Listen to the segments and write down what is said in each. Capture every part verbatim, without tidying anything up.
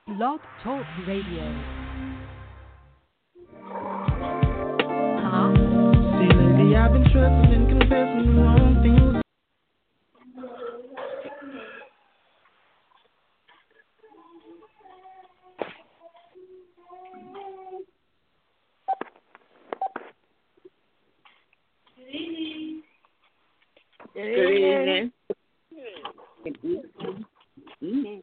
Blog Talk Radio. See, lately I've been tripping and confessing the wrong things. Good evening. Good evening.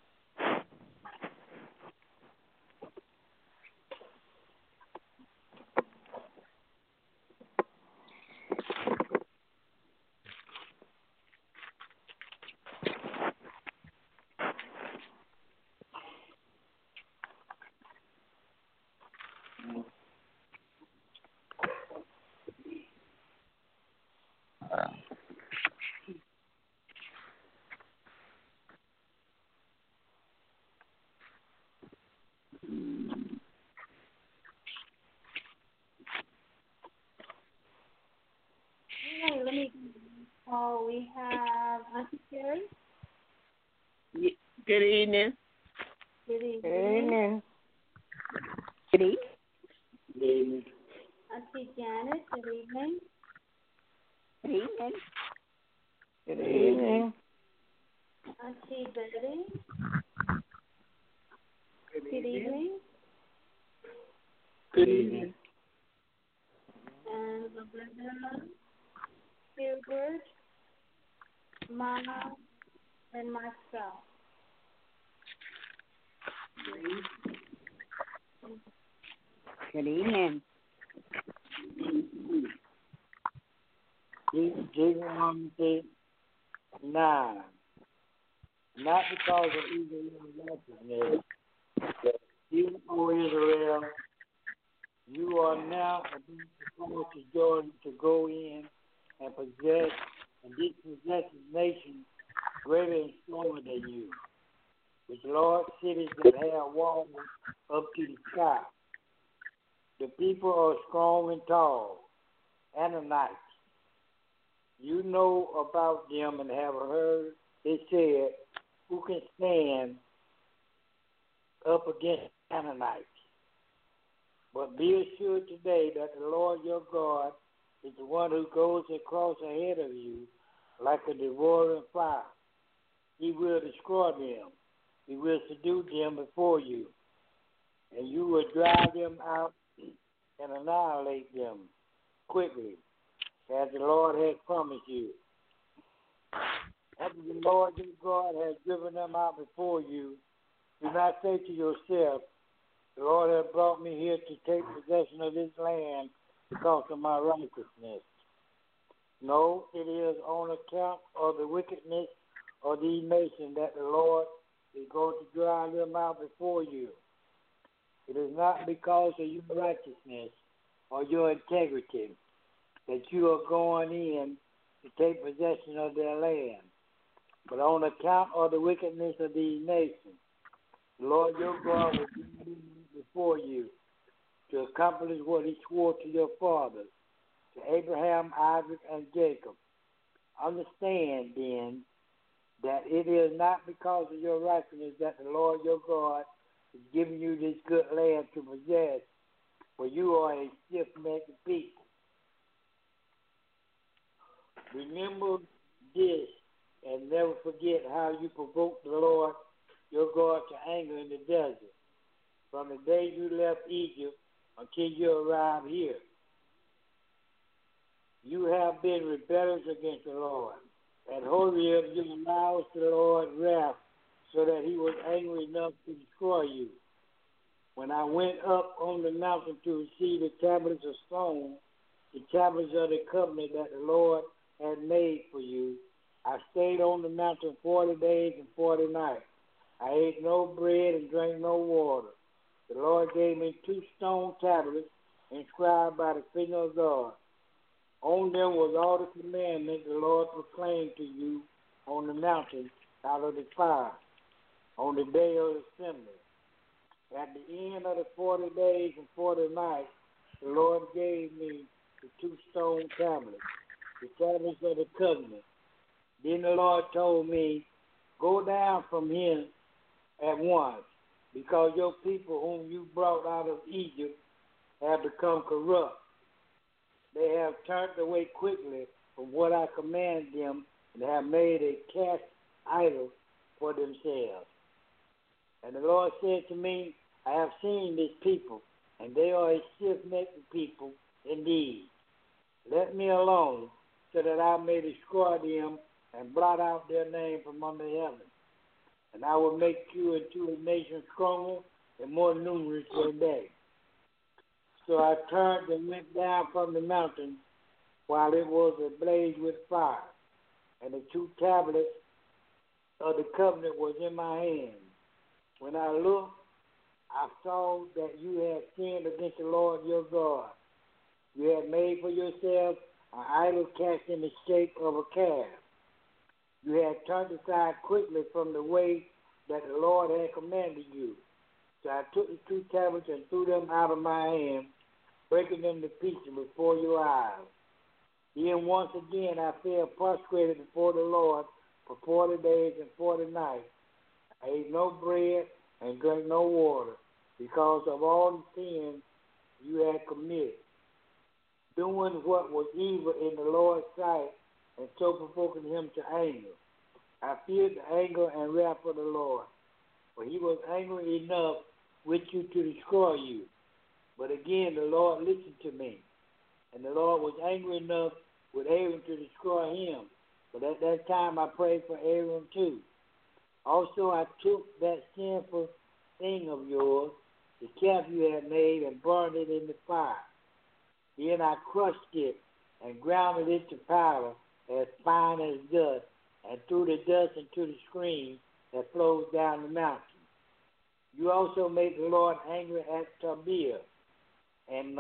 Hey, let me. Oh, we have Auntie Carrie. Ye- Good evening. Good evening. Good evening. Good evening. Auntie Janet. Good evening. Good evening. Good evening. Auntie Betty. Good evening. Good evening. And Belinda, Gilbert, Mama, and myself. Good evening. Deuteronomy nine. Not because of evil righteousness, but you, O Israel, you are now about to Jordan to go in and possess and dispossess a nation greater and stronger than you, with large cities that have walls up to the sky. The people are strong and tall, Ananites. You know about them and have heard it said, who can stand up against Ananites? But be assured today that the Lord your God is the one who goes across ahead of you like a devouring fire. He will destroy them. He will subdue them before you, and you will drive them out and annihilate them quickly, as the Lord has promised you. After the Lord your God has driven them out before you, do not say to yourself, the Lord has brought me here to take possession of this land because of my righteousness. No, it is on account of the wickedness of these nations that the Lord is going to drive them out before you. It is not because of your righteousness or your integrity that you are going in to take possession of their land, but on account of the wickedness of these nations. The Lord your God will bring them before you to accomplish what he swore to your fathers, to Abraham, Isaac, and Jacob. Understand, then, that it is not because of your righteousness that the Lord your God is giving you this good land to possess, for you are a stiff-necked people. Remember this and never forget how you provoked the Lord your God to anger in the desert, from the day you left Egypt until you arrived here. You have been rebellious against the Lord. At Horeb you allowed the Lord's wrath so that he was angry enough to destroy you. When I went up on the mountain to receive the tablets of stone, the tablets of the covenant that the Lord had made for you, I stayed on the mountain forty days and forty nights. I ate no bread and drank no water. The Lord gave me two stone tablets inscribed by the finger of God. On them was all the commandments the Lord proclaimed to you on the mountain out of the fire, on the day of the assembly. At the end of the forty days and forty nights, the Lord gave me the two stone tablets, the tablets of the covenant. Then the Lord told me, go down from here at once, because your people whom you brought out of Egypt have become corrupt. They have turned away quickly from what I command them and have made a cast idol for themselves. And the Lord said to me, I have seen this people, and they are a stiff-necked people indeed. Let me alone, so that I may destroy them and blot out their name from under heaven. And I will make you into a nation stronger and more numerous than they. So I turned and went down from the mountain while it was ablaze with fire, and the two tablets of the covenant was in my hand. When I looked, I saw that you had sinned against the Lord your God. You had made for yourself an idol cast in the shape of a calf. You had turned aside quickly from the way that the Lord had commanded you. So I took the two tablets and threw them out of my hand, breaking them to pieces before your eyes. Then once again I fell prostrated before the Lord for forty days and forty nights. I ate no bread and drank no water because of all the sins you had committed, doing what was evil in the Lord's sight and so provoking him to anger. I feared the anger and wrath of the Lord, for he was angry enough with you to destroy you. But again the Lord listened to me, and the Lord was angry enough with Aaron to destroy him. But at that time I prayed for Aaron too. Also I took that sinful thing of yours, the calf you had made, and burned it in the fire. Then I crushed it and ground it into powder as fine as dust, and threw the dust into the stream that flows down the mountain. You also made the Lord angry at Tabir and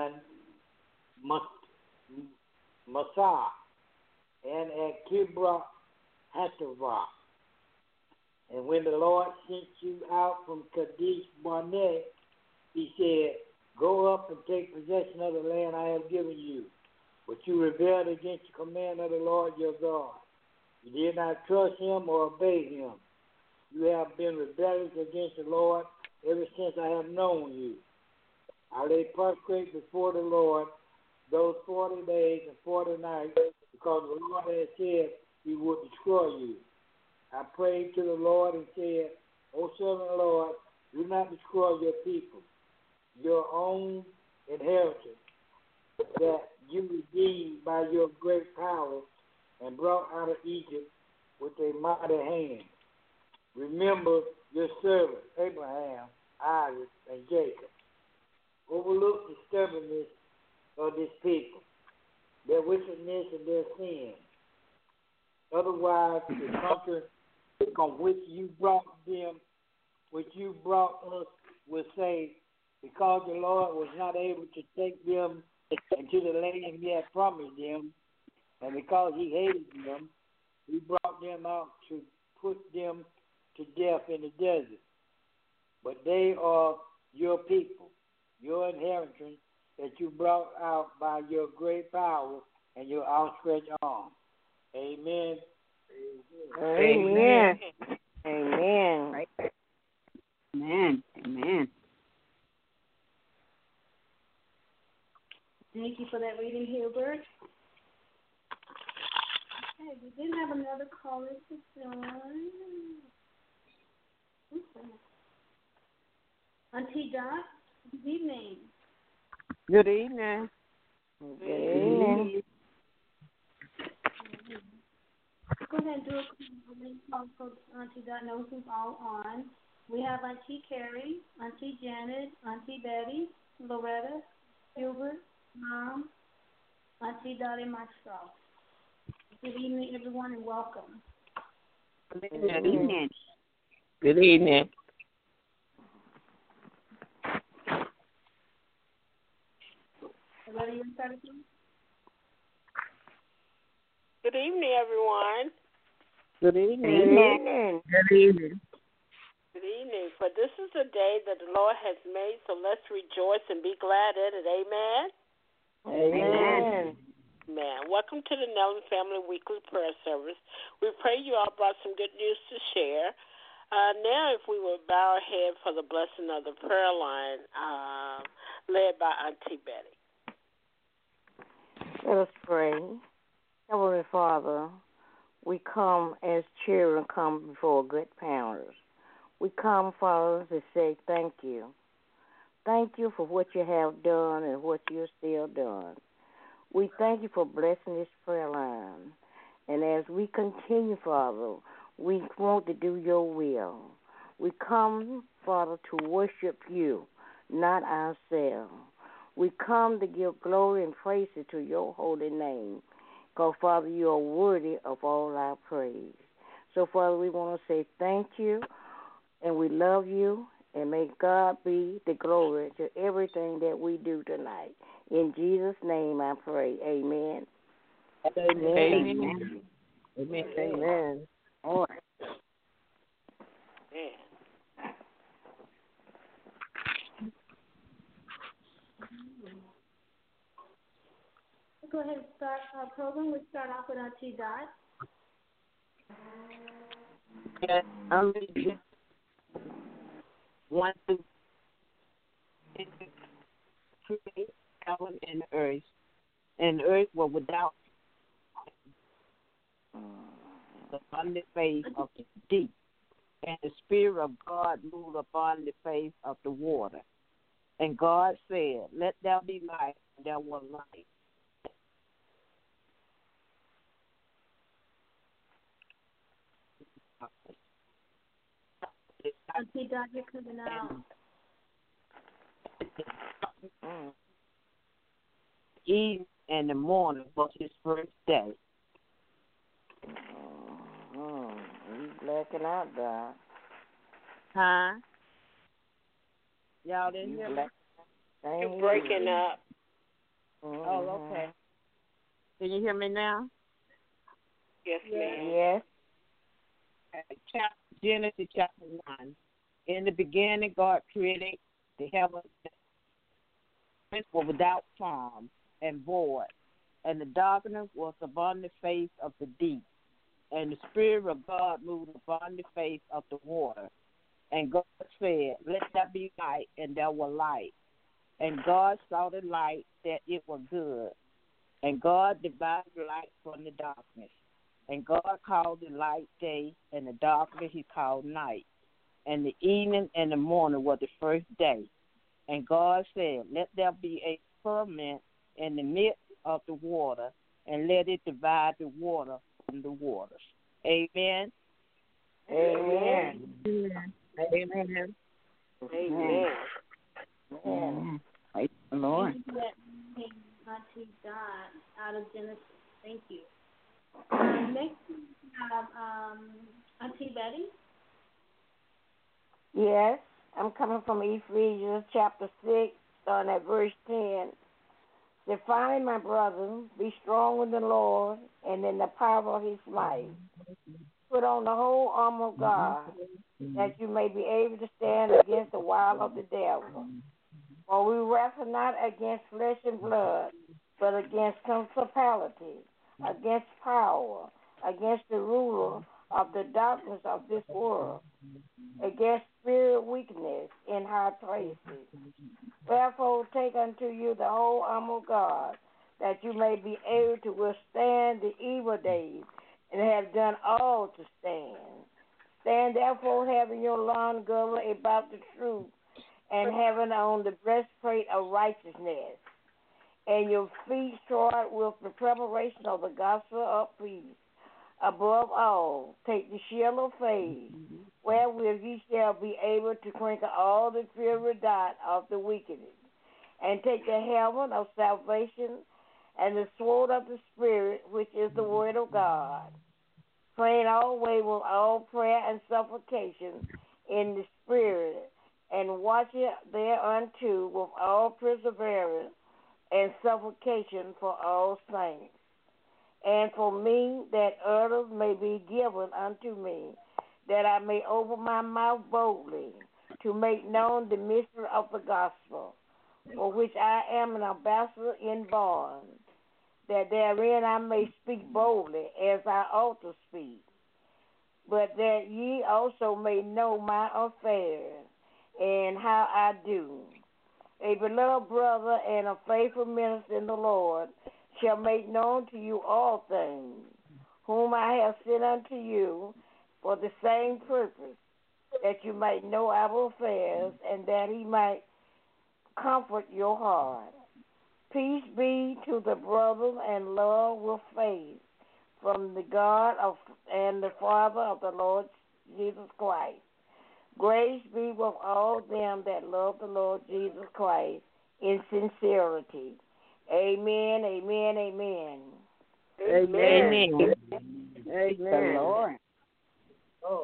Massah and at Kibroth Hattaavah. And when the Lord sent you out from Kadesh Barnea, he said, go up and take possession of the land I have given you. But you rebelled against the command of the Lord your God. You did not trust him or obey him. You have been rebellious against the Lord ever since I have known you. I lay prostrate before the Lord those forty days and forty nights because the Lord had said he would destroy you. I prayed to the Lord and said, O servant Lord, do not destroy your people, your own inheritance, that you redeemed by your great power and brought out of Egypt with a mighty hand. Remember your servants, Abraham, Isaac, and Jacob. Overlook the stubbornness of this people, their wickedness and their sin. Otherwise, the country from which you brought them, which you brought us, will say, because the Lord was not able to take them into the land he had promised them, and because he hated them, he brought them out to put them to death in the desert. But they are your people, your inheritance, that you brought out by your great power and your outstretched arm. Amen. Amen. Amen. Amen. Amen. Thank you for that reading, Hilbert. Okay, we did have another caller to join. Okay. Auntie Dot, good evening. Good evening. Good evening. Go ahead and do a quick call so Auntie Dot knows who's all on. We have Auntie Carrie, Auntie Janet, Auntie Betty, Loretta, Hilbert, Mom, Auntie Dot, and myself. Good evening, everyone, and welcome. Good evening. Good evening. Loretta, you start us off? Good evening, everyone. Good evening. Good evening. Good evening. For this is the day that the Lord has made, so let's rejoice and be glad in it. Amen. Amen. Amen. Welcome to the Nelson Family Weekly Prayer Service. We pray you all brought some good news to share. Uh, now, if we would bow our head for the blessing of the prayer line, uh, led by Auntie Betty. Let us pray. Heavenly Father, we come as children come before good parents. We come, Father, to say thank you. Thank you for what you have done and what you're still doing. We thank you for blessing this prayer line. And as we continue, Father, we want to do your will. We come, Father, to worship you, not ourselves. We come to give glory and praise to your holy name. Because, Father, you are worthy of all our praise. So, Father, we want to say thank you, and we love you, and may God be the glory to everything that we do tonight. In Jesus' name I pray. Amen. Amen. Amen. Amen. Amen. All right. Man. Go ahead and start our program. We start off with Auntie Dot. Yeah, I'm reading one to create heaven and earth, and the earth was without the on the face of the deep, and the Spirit of God moved upon the face of the water. And God said, "Let there be light," and there was light. Auntie Dot, you're coming out. Eve and the morning was his first day. Mm-hmm. You blacking out, Dot. Huh? Y'all didn't You hear me? black- You're breaking up. Mm-hmm. Oh, okay. Can you hear me now? Yes, ma'am. Yes. Chapter, Genesis chapter one. In the beginning, God created the heavens and were without form and void, and the darkness was upon the face of the deep, and the Spirit of God moved upon the face of the water. And God said, "Let there be light," and there was light. And God saw the light that it was good, and God divided the light from the darkness. And God called the light day, and the darkness he called night. And the evening and the morning were the first day. And God said, "Let there be a firmament in the midst of the water, and let it divide the water from the waters." Amen. Amen. Amen. Amen. Amen. Amen. Praise the Lord. Thank you for that, Auntie Dot, out of Genesis. Thank you. Um, next, we have um, Auntie Betty. Yes, I'm coming from Ephesians chapter six, starting at verse ten. Say, finally, my brothers, be strong in the Lord and in the power of his might. Put on the whole armor of God, that you may be able to stand against the wiles of the devil. For we wrestle not against flesh and blood, but against principalities, against power, against the ruler of the darkness of this world, against spirit weakness in high places. Therefore take unto you the whole armor of God, that you may be able to withstand the evil days, and have done all to stand. Stand therefore, having your loins girded about the truth, and having on the breastplate of righteousness, and your feet shod with the preparation of the gospel of peace. Above all, take the shield of faith, wherewith ye shall be able to conquer all the fiery dart of the wicked, and take the helmet of salvation and the sword of the Spirit, which is the word of God, praying always with all prayer and supplication in the Spirit, and watching thereunto with all perseverance and supplication for all saints. And for me, that others may be given unto me, that I may open my mouth boldly to make known the mystery of the gospel, for which I am an ambassador in bonds, that therein I may speak boldly as I ought to speak. but that ye also may know my affairs and how I do. A beloved brother and a faithful minister in the Lord shall make known to you all things, whom I have sent unto you for the same purpose, that you might know our affairs, and that he might comfort your heart. Peace be to the brothers and love with faith from the God of and the Father of the Lord Jesus Christ. Grace be with all them that love the Lord Jesus Christ in sincerity. Amen, amen, amen. Amen. Amen. Amen. The Lord. Lord.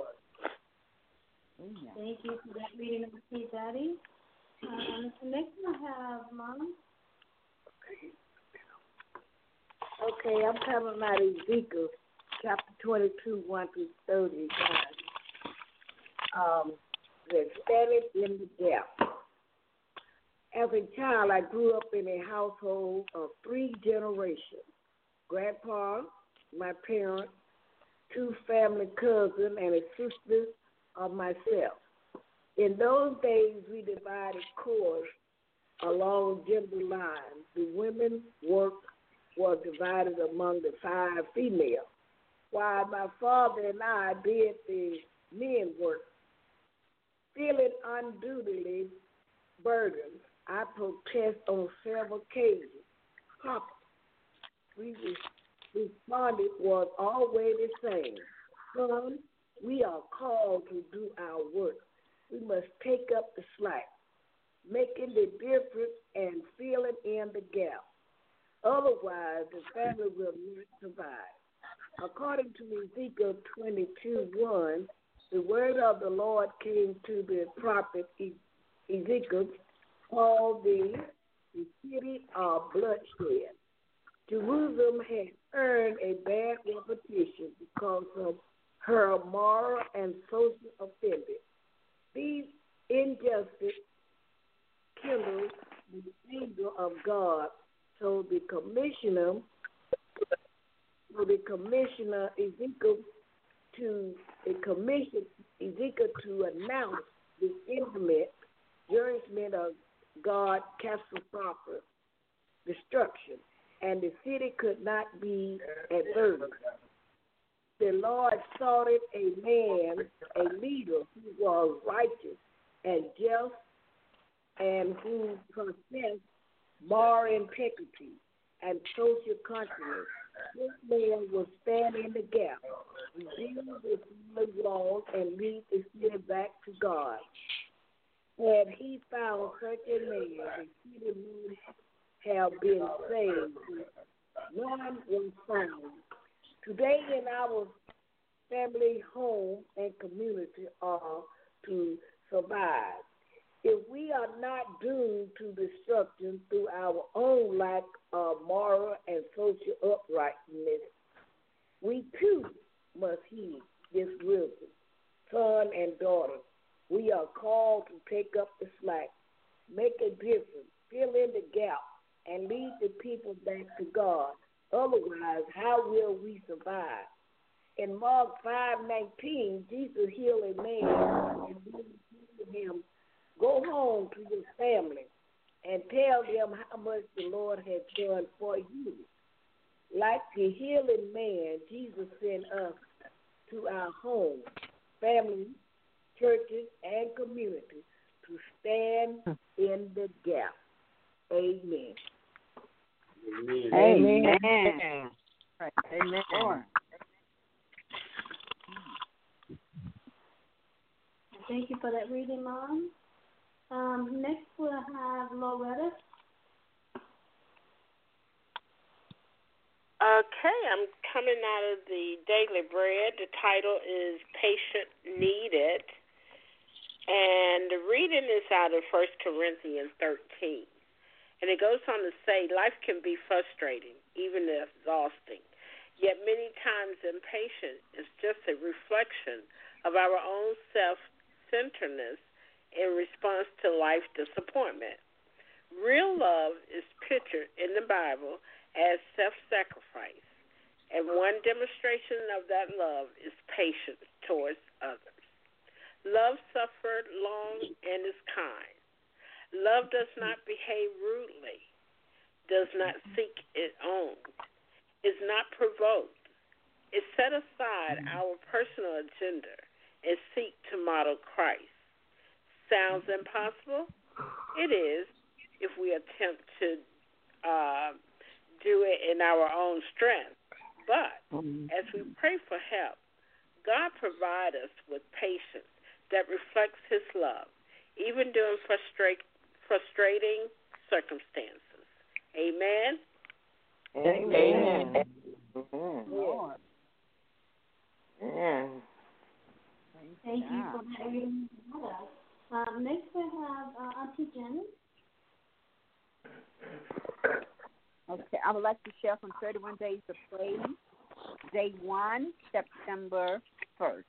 Thank you for that reading of the Daddy. Um, so next I have Mom. Okay, I'm coming out of Ezekiel chapter twenty-two, one through thirty. Um, the standing in the gap. As a child, I grew up in a household of three generations. Grandpa, my parents, two family cousins, and a sister of myself. In those days, we divided chores along gender lines. The women's work was divided among the five females, while my father and I did the men's work. Feeling unduly burdened, I protested on several occasions. Papa, we responded was always the same. Son, we are called to do our work. We must take up the slack, making the difference and filling in the gap. Otherwise, the family will not survive. According to Ezekiel twenty-two, one, the word of the Lord came to the prophet Ezekiel, called the, the city of bloodshed. Jerusalem had earned a bad reputation because of her moral and social offenders. These injustices kindled the anger of God, so the commissioner, so the commissioner Ezekiel to the commission Ezekiel to announce the imminent judgment of God catastrophic destruction, and the city could not be averted. The Lord sought a man, a leader who was righteous and just, and who possessed moral integrity and social conscience. This man will stand in the gap, redeem the family laws, and lead the city back to God. Had he found such a man, the city would have been saved. None was found. Today in our family, home, and community are to survive. If we are not doomed to destruction through our own lack of moral and social uprightness, we too must heed this wisdom. Son and daughter, we are called to take up the slack, make a difference, fill in the gap, and lead the people back to God. Otherwise, how will we survive? In Mark five nineteen, Jesus healed a man and told him, go home to your family and tell them how much the Lord has done for you. Like the healing man, Jesus sent us to our home, family, churches, and communities to stand in the gap. Amen. Amen. Amen. Amen. Amen. Thank you for that reading, Mom. Um, next we'll have Loretta. Okay, I'm coming out of the Daily Bread. The title is Patient Needed. And the reading is out of First Corinthians thirteen. And it goes on to say, life can be frustrating, even exhausting. Yet many times impatience is just a reflection of our own self-centeredness in response to life disappointment. Real love is pictured in the Bible as self-sacrifice, and one demonstration of that love is patience towards others. Love suffered long and is kind. Love does not behave rudely, does not seek its own, is not provoked, is set aside our personal agenda and seek to model Christ. Sounds impossible? It is if we attempt to uh, do it in our own strength. But as we pray for help, God provides us with patience that reflects His love, even during frustrate, frustrating circumstances. Amen? Amen. Amen. Lord. Yeah. Thank you for that reading. Um, next we have uh, Auntie Janet. Okay, I would like to share from thirty-one Days of Praise, Day one, September first.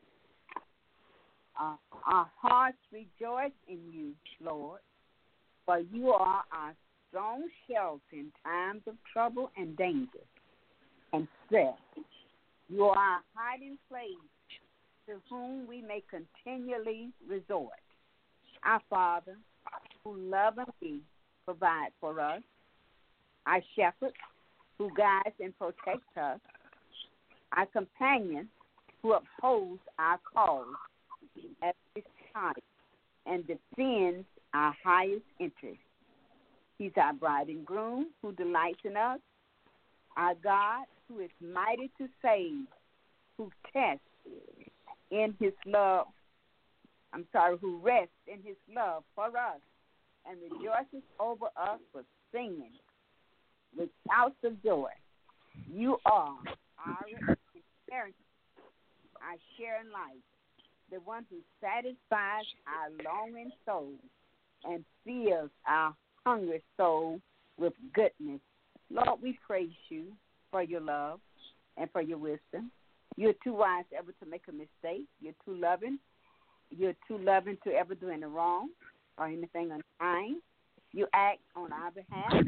Uh, our hearts rejoice in you, Lord, for you are our strong shelter in times of trouble and danger and stress. You are our hiding place to whom we may continually resort. Our Father, who lovingly provides for us, our shepherd, who guides and protects us, our companion, who upholds our cause at this time and defends our highest interest. He's our bride and groom who delights in us, our God who is mighty to save, who tests in his love, I'm sorry, who rests in his love for us and rejoices over us with singing, with shouts of joy. You are our inheritance, our share in life, the one who satisfies our longing soul and fills our hungry soul with goodness. Lord, we praise you for your love and for your wisdom. You're too wise ever to make a mistake. You're too loving. You're too loving to ever do any wrong or anything unkind. You act on our behalf.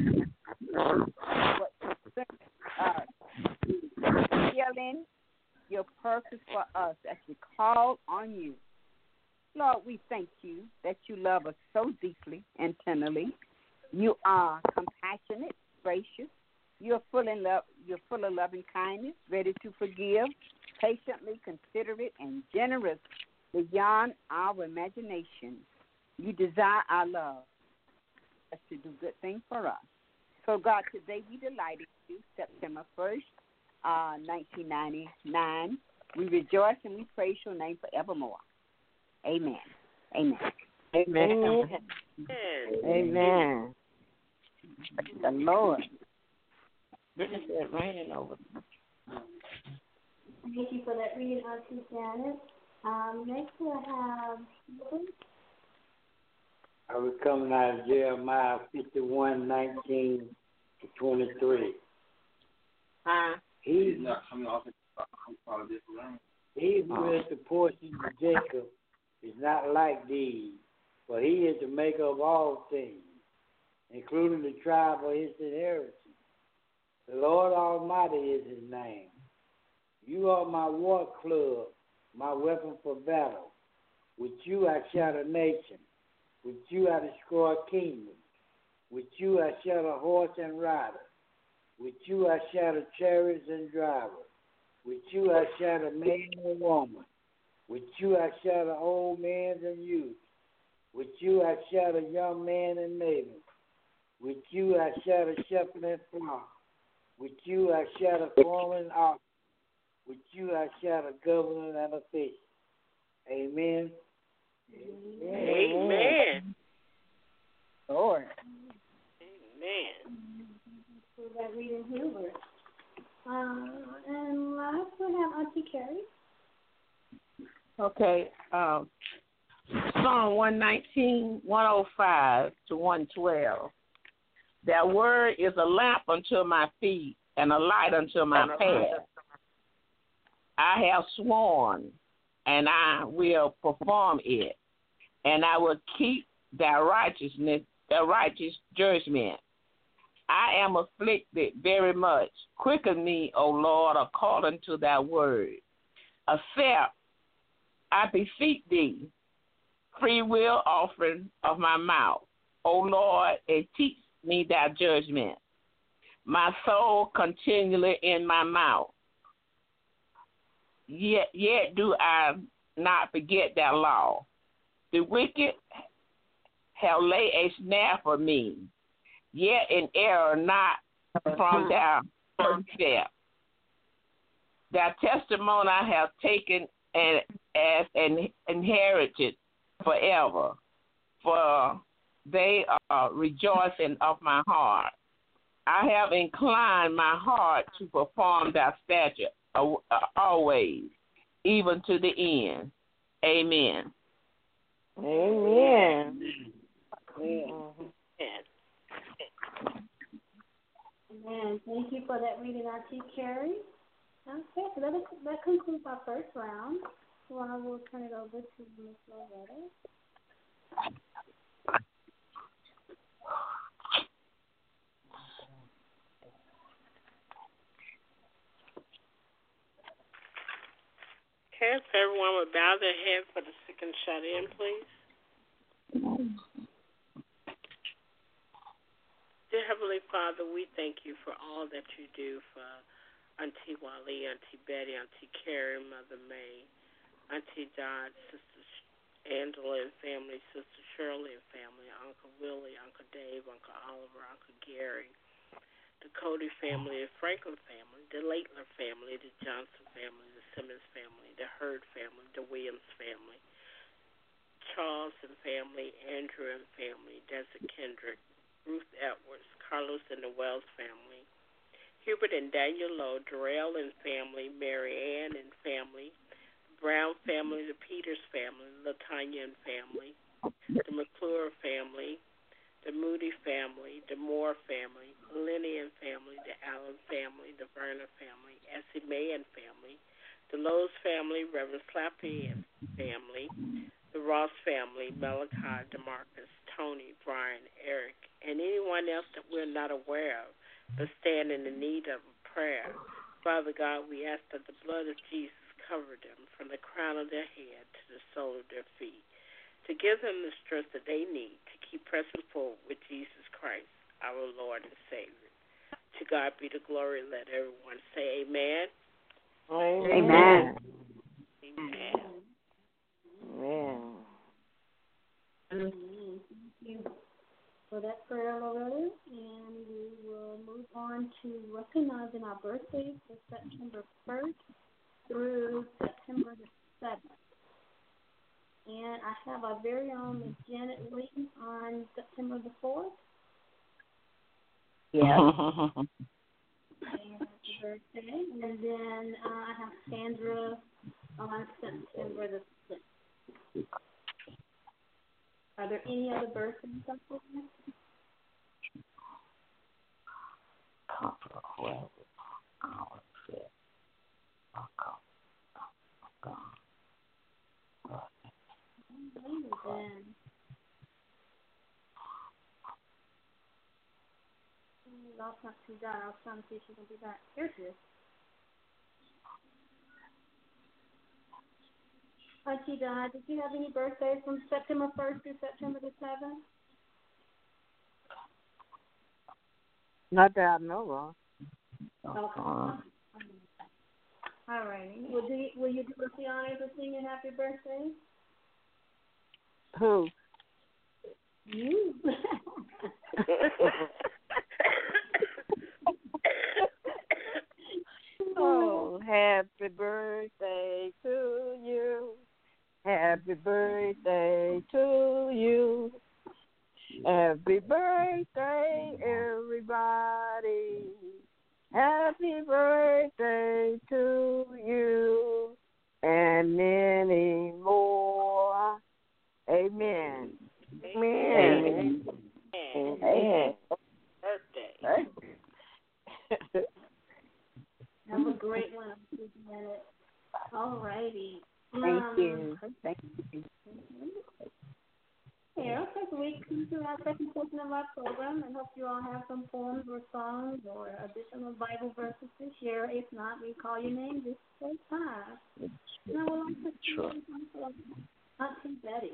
But, uh, healing your purpose for us as we call on you. Lord, we thank you that you love us so deeply and tenderly. You are compassionate, gracious. You're full in love. You're full of loving kindness, ready to forgive, patiently considerate, and generous beyond our imagination. You desire our love, us to do good things for us. So, God, today we delight in you, September first, uh, nineteen ninety-nine. We rejoice and we praise your name forevermore. Amen. Amen. Amen. Amen. Amen. Praise the Lord. Goodness is raining over. Thank you for that reading, Auntie Janet. Um, next we have I was coming out of Jeremiah fifty-one, nineteen to twenty-three. Huh? He, he who is the portion of Jacob is not like these, for he is the maker of all things, including the tribe of his inheritance. The Lord Almighty is his name. You are my war club, my weapon for battle. With you I shatter nations. With you I destroy kingdoms. With you I shatter horse and rider. With you I shatter chariots and drivers. With you I shatter man and woman. With you I shatter old men and youth. With you I shatter young men and maidens. With you I shatter shepherd and flock. With you I shatter foreman and ox. With you I shatter governor and official. Amen. Amen. Lord. Amen. for that reading Hoover. Uh, and last we have Auntie Carrie. Okay. Um, Psalm one nineteen, one oh five to one twelve. That word is a lamp unto my feet and a light unto my path. I have sworn, and I will perform it, and I will keep thy righteousness, the righteous judgment. I am afflicted very much. Quicken me, O Lord, according to thy word. Accept I beseech thee, free will offering of my mouth, O Lord, and teach me thy judgment. My soul continually in my mouth. Yet, yet do I not forget thy law. The wicked have laid a snare for me, yet in error not from thy step. Thy testimony I have taken and as an inherited forever, for they are rejoicing of my heart. I have inclined my heart to perform thy statute always, even to the end. Amen. Amen. Amen. Amen. Thank you for that reading, Auntie Carrie. Okay, so that, is, that concludes our first round. So I will turn it over to Miz Loretta. Okay, if everyone would bow their head for the sick and shut in, please. Dear Heavenly Father, we thank you for all that you do for Auntie Wally, Auntie Betty, Auntie Carrie, Mother May, Auntie Dot, Sister Angela and family, Sister Shirley and family, Uncle Willie, Uncle Dave, Uncle Oliver, Uncle Gary, the Cody family, the Franklin family, the Laitler family, the Johnson family, the Simmons family, the Hurd family, the Williams family, Charles and family, Andrew and family, Desert Kendrick, Ruth Edwards, Carlos and the Wells family, Hubert and Daniel Lowe, Darrell and family, Mary Ann and family, the Brown family, the Peters family, LaTanya and family, the McClure family, the Moody family, the Moore family, Lenny and family, the Allen family, the Verner family, Essie May and family, the Lowe's family, Reverend Slappy and family, the Ross family, Malachi, DeMarcus, Tony, Brian, Eric, and anyone else that we're not aware of but stand in the need of a prayer. Father God, we ask that the blood of Jesus cover them from the crown of their head to the sole of their feet, to give them the strength that they need to keep pressing forward with Jesus Christ, our Lord and Savior. To God be the glory. Let everyone say amen. Amen. Amen. Amen. Thank you for that prayer, Loretta. And we will move on to recognizing our birthdays for September first through September the seventh. And I have our very own Miss Janet Williams on September the fourth. Yeah. And birthday. And then uh, I have Sandra on September the sixth. Are there any other birthdays up there? Then that's not too bad. I was trying to see if she can be back. Here she is. Auntie Donna, did you have any birthdays from September first through September the seventh? Not that I know of. Okay. All right. Will, you, will you do us the honors of singing happy birthday? Who? You. Oh, happy birthday to you. Happy birthday to you. Happy birthday, everybody. Happy birthday to you. And many more. Amen. Amen. Amen. Amen. Birthday. Have a great one. All righty. Thank um, you. Thank you. Yeah. Workers, we come to our second portion of our program and hope you all have some poems or songs or additional Bible verses to share. If not, we call your name this first time. And I would like to sure. Auntie Betty.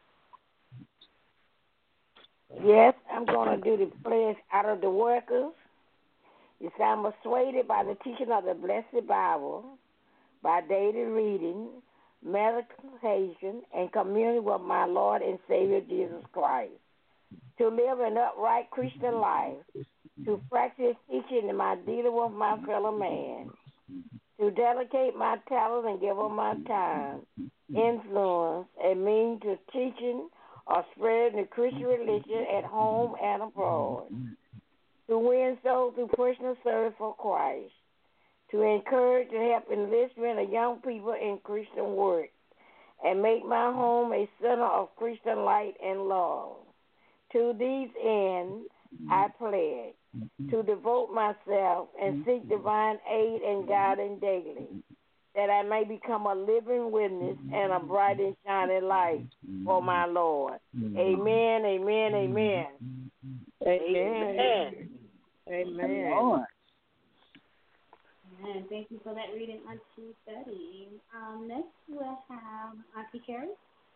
Yes, I'm going to do the pledge out of the Workers. Yes, I'm persuaded by the teaching of the Blessed Bible, by daily reading, meditation, and communion with my Lord and Savior Jesus Christ, to live an upright Christian life, to practice teaching in my dealing with my fellow man, to dedicate my talents and give up my time, influence, and means to teaching or spreading the Christian religion at home and abroad, to win souls through personal service for Christ, to encourage and help enlistment of young people in Christian work, and make my home a center of Christian light and love. To these ends, I pledge to devote myself and seek divine aid and guidance daily, that I may become a living witness and a bright and shining light for my Lord. Amen, amen, amen. Amen. Amen. Lord. And thank you for that reading, Auntie Betty. Um, next we'll have Auntie Carrie.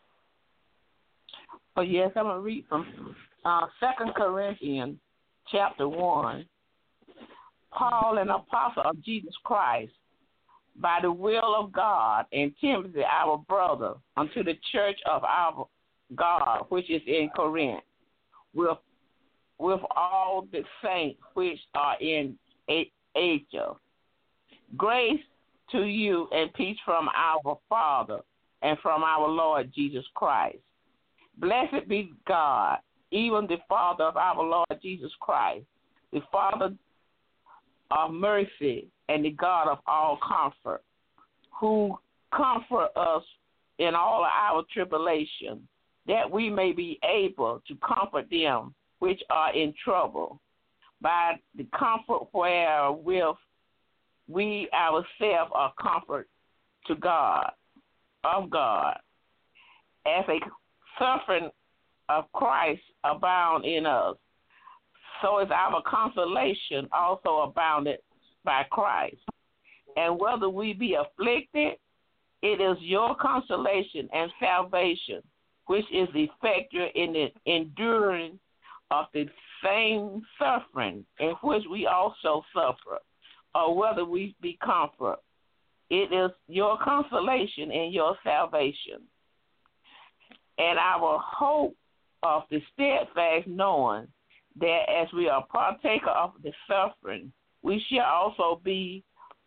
Oh, yes, I'm going to read from uh, Second Corinthians chapter one. Paul, an apostle of Jesus Christ, by the will of God, and Timothy, our brother, unto the church of our God, which is in Corinth, with, with all the saints which are in Asia. Grace to you and peace from our Father and from our Lord Jesus Christ. Blessed be God, even the Father of our Lord Jesus Christ, the Father of mercy and the God of all comfort, who comfort us in all our tribulation, that we may be able to comfort them which are in trouble, by the comfort wherewith we ourselves are comfort to God, of God, as a suffering of Christ abound in us, so is our consolation also abounded by Christ. And whether we be afflicted, it is your consolation and salvation, which is effectual in the enduring of the same suffering in which we also suffer, or whether we be comfort. It is your consolation and your salvation. And our hope of the steadfast knowing that as we are partaker of the suffering, we shall also be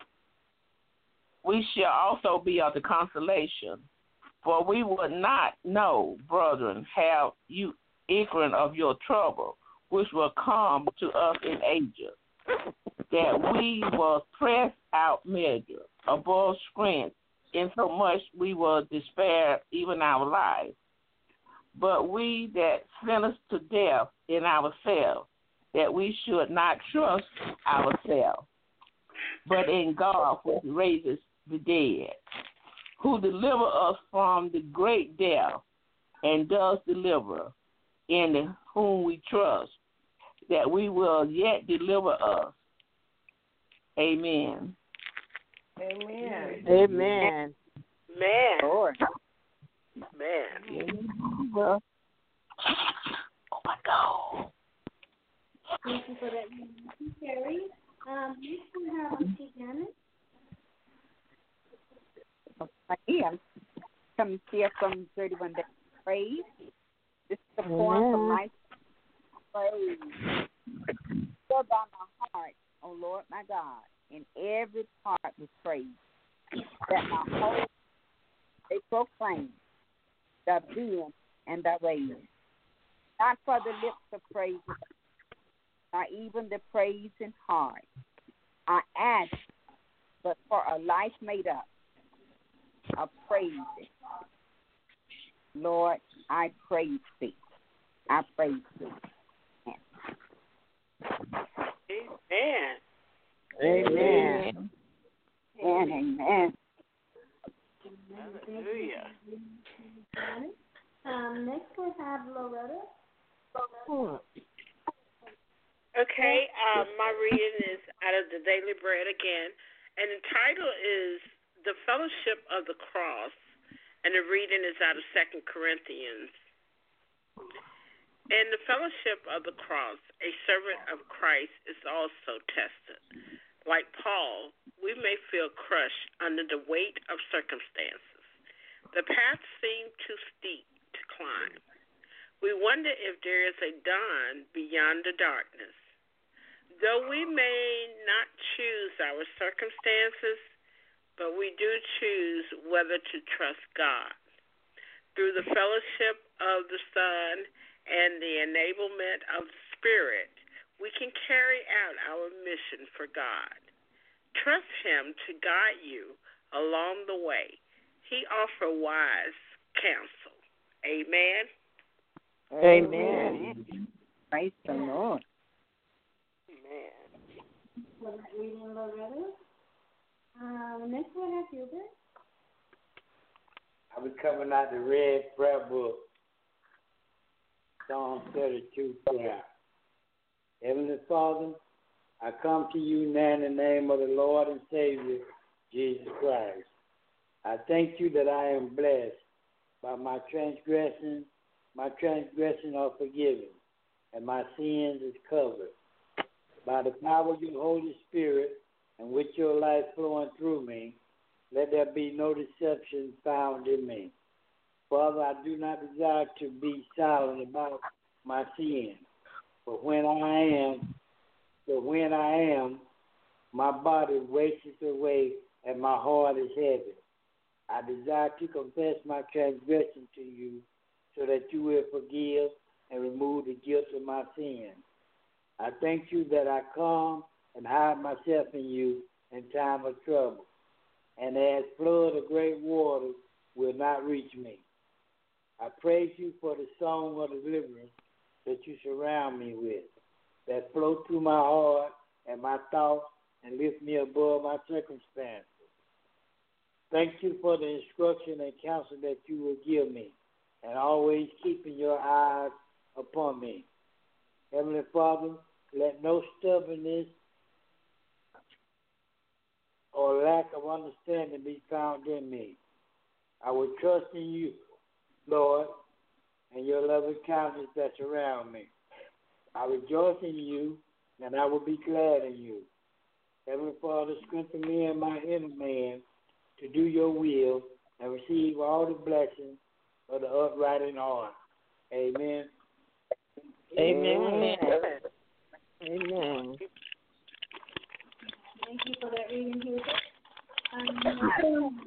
we shall also be of the consolation. For we would not know, brethren, have you ignorant of your trouble, which will come to us in ages, that we were pressed out measure, above strength, insomuch we will despair even our life. But we that sent us to death in ourselves, that we should not trust ourselves, but in God who raises the dead, who deliver us from the great death, and does deliver, in whom we trust, that we will yet deliver us. Amen. Amen. Amen. Man. Lord. Man. Well, oh my God. Thank you for that, Auntie Carrie. Um, next we have Auntie Janet. Again, come here from thirty-one Days of Praise. This is the poem from my praise. Fill by my heart, O Lord my God, in every part with praise, that my whole they proclaim the being and the ways. Not for the lips of praise, not even the praise in heart. I ask, but for a life made up of praising. Lord, I praise thee. I praise thee. Amen. Amen. Amen. Amen. Hallelujah. Um, next we have Loretta. Hmm. Okay, um, my reading is out of the Daily Bread again, and the title is The Fellowship of the Cross, and the reading is out of Second Corinthians. In the fellowship of the cross, a servant of Christ is also tested. Like Paul, we may feel crushed under the weight of circumstances. The path seems too steep to climb. We wonder if there is a dawn beyond the darkness. Though we may not choose our circumstances, but we do choose whether to trust God. Through the fellowship of the Son and the enablement of the Spirit, we can carry out our mission for God. Trust Him to guide you along the way. He offers wise counsel. Amen. Amen. Praise the Lord. Amen. For that reading, Loretta. Um, next we have Hubert. I was coming out the red prayer book, Psalm thirty-two prayer. Heavenly Father, I come to you now in the name of the Lord and Savior, Jesus Christ. I thank you that I am blessed by my transgression. My transgressions are forgiven, and my sins is covered. By the power of your Holy Spirit and with your life flowing through me, let there be no deception found in me. Father, I do not desire to be silent about my sins, but when I am, but when I am, my body wastes away and my heart is heavy. I desire to confess my transgression to you, so that you will forgive and remove the guilt of my sins. I thank you that I come and hide myself in you in time of trouble, and as flood of great waters will not reach me. I praise you for the song of deliverance that you surround me with, that flow through my heart and my thoughts and lift me above my circumstances. Thank you for the instruction and counsel that you will give me, and always keeping your eyes upon me. Heavenly Father, let no stubbornness or lack of understanding be found in me. I will trust in you, Lord, and your loving kindness that surround me. I rejoice in you, and I will be glad in you. Heavenly Father, strengthen me and my inner man to do your will and receive all the blessings of the upright in heart. Amen. Amen. Amen. Thank you for that reading, Hubert. Um,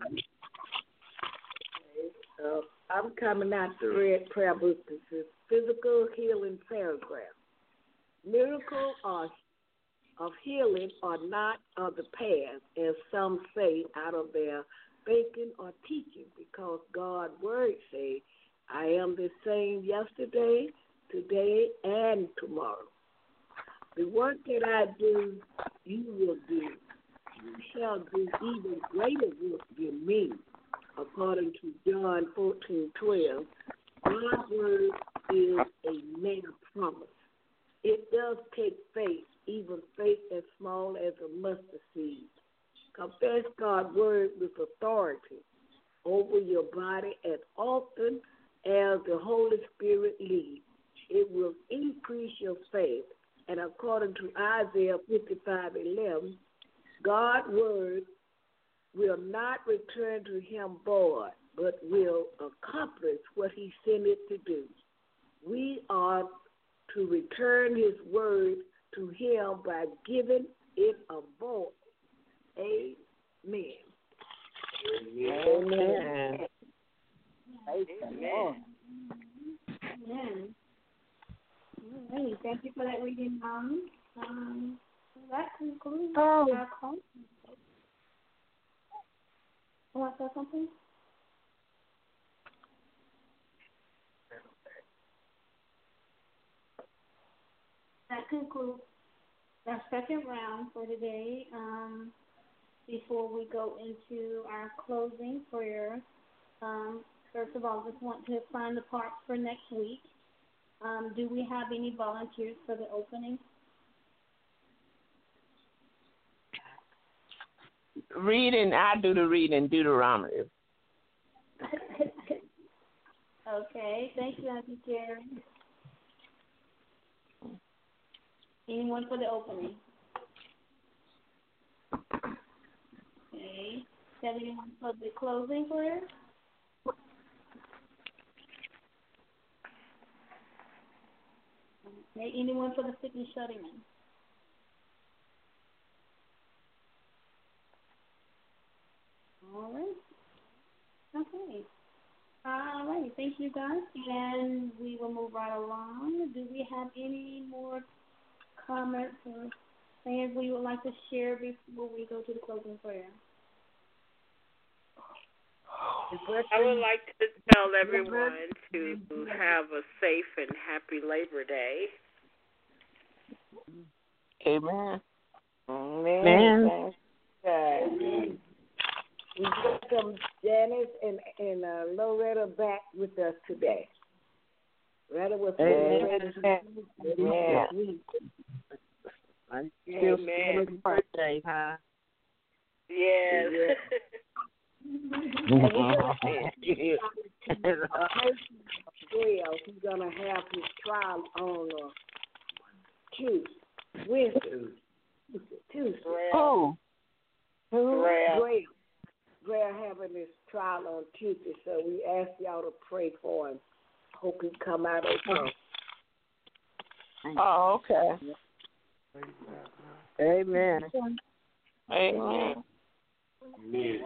Uh, I'm coming out the red prayer book. This is physical healing paragraph. Miracles are, of healing are not of the past, as some say out of their thinking or teaching, because God's word say, I am the same yesterday, today, and tomorrow. The work that I do, you will do. You shall do even greater work than me. According to John fourteen twelve, God's word is a man of promise. It does take faith, even faith as small as a mustard seed. Confess God's word with authority over your body as often as the Holy Spirit leads. It will increase your faith. And according to Isaiah fifty-five eleven, God's word will not return to him void, but will accomplish what he sent it to do. We are to return his word to him by giving it a voice. Amen. Amen. Amen. Amen. All right. Thank you for that reading, Mom. Um, that concludes Oh. our call. You want to say something? That concludes our second round for today. Um, before we go into our closing prayer, um, First of all, just want to find the parts for next week. Um, do we have any volunteers for the opening? Reading, I do the reading, Deuteronomy. Okay, thank you, Auntie Jerry. Anyone for the opening? Okay. Have anyone for the closing prayer? Okay. Anyone for the sick and shutting in? All right. Okay. All right. Thank you, guys. And we will move right along. Do we have any more comments or things we would like to share before we go to the closing prayer? I would like to tell everyone to have a safe and happy Labor Day. Amen. Amen. Amen. We welcome Janice and, and uh, Loretta back with us today. Loretta was Amen. yeah. Amen. Birthday, huh? Yes. He's gonna have his trial on uh, Tuesday, Wednesday, Tuesday. Who? Who? Grail. Grail. Grail having his trial on Tuesday, so we ask y'all to pray for him. Hope he come out okay. Oh, okay. Amen. Amen. Amen.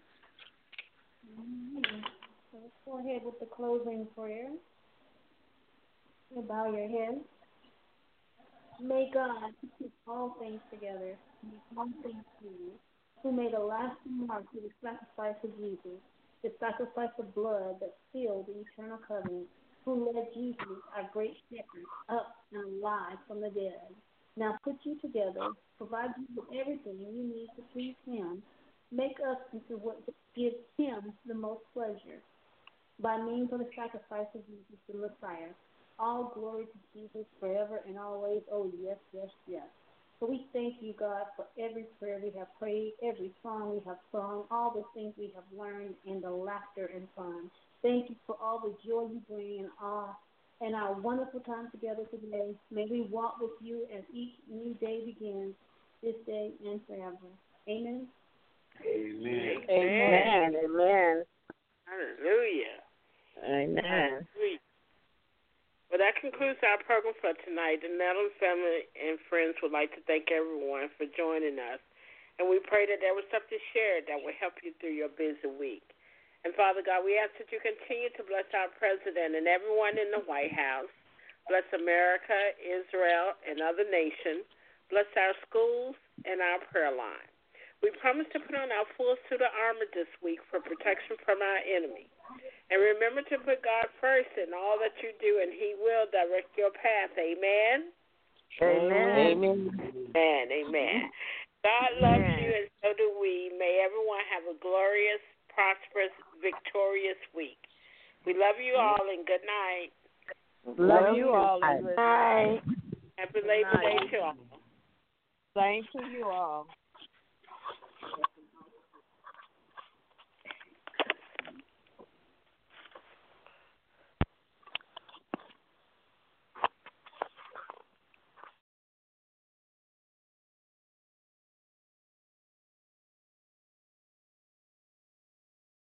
So let's go ahead with the closing prayer. You bow your head. May God keep all things together, make all things new, who made a lasting mark through the sacrifice of Jesus, the sacrifice of blood that sealed the eternal covenant, who led Jesus, our great shepherd, up and alive from the dead. Now put you together, provide you with everything you need to please him, make us into what gives him the most pleasure, by means of the sacrifice of Jesus, the Messiah. All glory to Jesus forever and always. Oh, yes, yes, yes. So we thank you, God, for every prayer we have prayed, every song we have sung, all the things we have learned, and the laughter and fun. Thank you for all the joy you bring and awe and our wonderful time together today. May we walk with you as each new day begins, this day and forever. Amen. Amen. Amen. Amen. Hallelujah. Amen. Hallelujah. Well, that concludes our program for tonight. The Nettle family and friends would like to thank everyone for joining us. And we pray that there was something shared that will help you through your busy week. And, Father God, we ask that you continue to bless our president and everyone in the White House. Bless America, Israel, and other nations. Bless our schools and our prayer line. We promise to put on our full suit of armor this week for protection from our enemy. And remember to put God first in all that you do, and he will direct your path. Amen? Amen. Amen. Amen. Amen. God loves you, and so do we. May everyone have a glorious, prosperous, victorious week. We love you all, and good night. Love you all. Bye. Happy Labor Day to all. Same to you all.